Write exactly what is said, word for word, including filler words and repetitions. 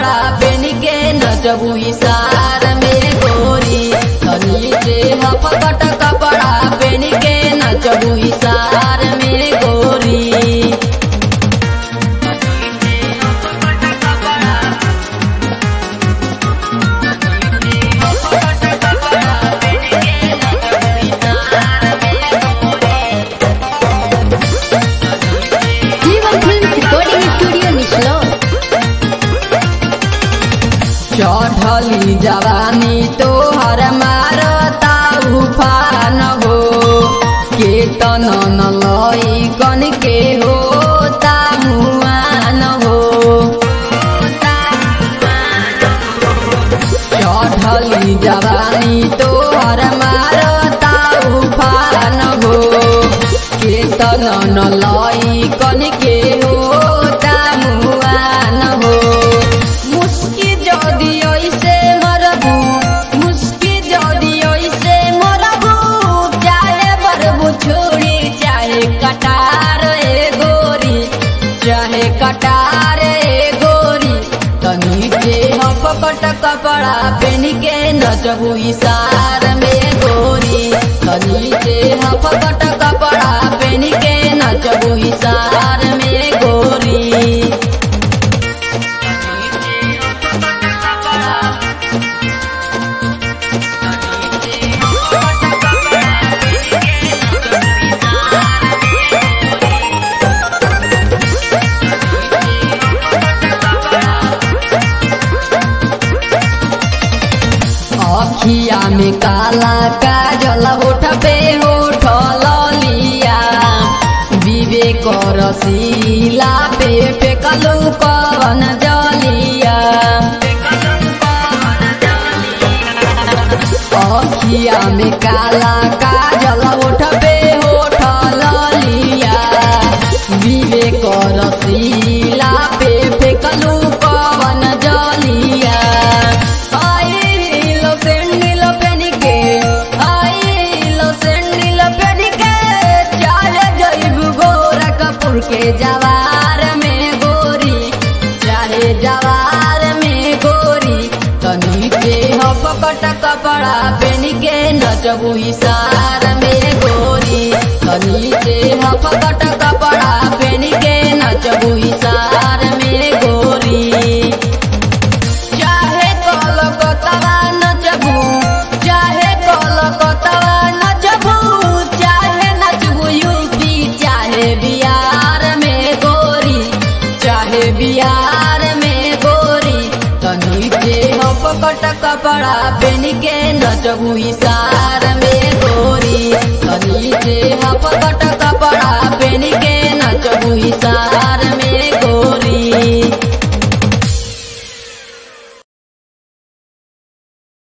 कपड़ा पहन के नचबू इशार में गोरी। नीचे हफकट कपड़ा पहन के नचबू इशार में गोरी। चढ़ली जवानी तोहर मारता उफान हो, केतन न लई कन के होता मुआन हो। चढ़ली जवानी तोहर मारता उफान हो, केतन न लई कन के होता मुआन हो। कटार ए गोरी चाहे कटार ए गोरी। नीचे हफकट कपड़ा पहन के नचबू इशार में गोरी। नीचे हफकट कपड़ा पहन के नचबू इशार में गोरी। अखिया में काला काजल होठ पे होठ ललिया, विवेक रसीला पे फेकलू कवन जलिया। अखिया में काला काजल होठ पे होठ ललिया, विवेक रसीला पे फेकलू कवन जलिया। के जवार में गोरी चाहे जवार में गोरी। नीचे हफकट कपड़ा पहन के नचबू इशार में गोरी। नीचे हफकट कपड़ा पहन के नचबू इशार में गोरी। चाहे कलकत्ता नचबू चाहे कलकत्ता नचबू, चाहे नचबू यूपी चाहे बिहार बिहार में गोरी। नीचे हफकट कपड़ा पहन के नचबू इशार